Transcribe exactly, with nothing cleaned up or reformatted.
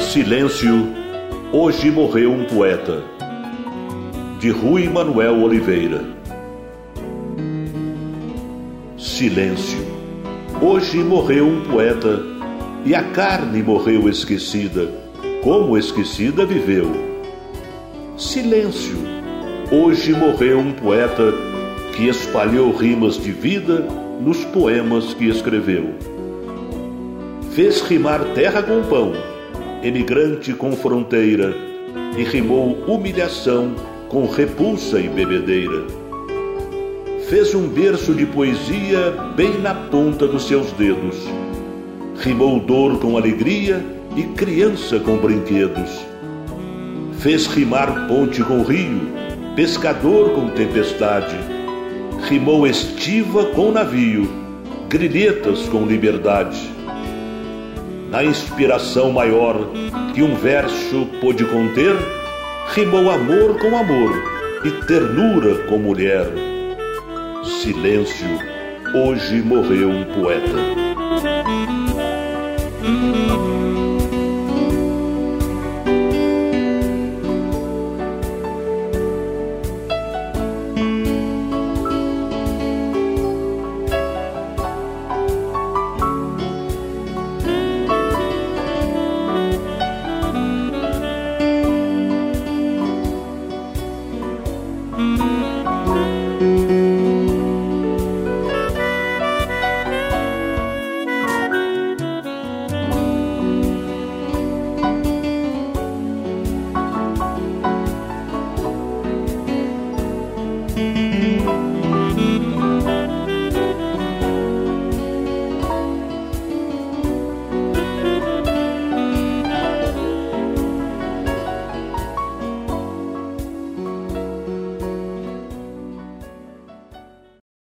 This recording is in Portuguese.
Silêncio, hoje morreu um poeta, de Rui Manuel Oliveira. Silêncio, hoje morreu um poeta, e a carne morreu esquecida, como esquecida viveu. Silêncio, hoje morreu um poeta que espalhou rimas de vida nos poemas que escreveu. Fez rimar terra com pão, emigrante com fronteira, e rimou humilhação com repulsa e bebedeira. Fez um berço de poesia bem na ponta dos seus dedos. Rimou dor com alegria e criança com brinquedos. Fez rimar ponte com rio, pescador com tempestade. Rimou estiva com navio, grilhetas com liberdade. Na inspiração maior que um verso pôde conter, rimou amor com amor e ternura com mulher. Silêncio, hoje morreu um poeta. Música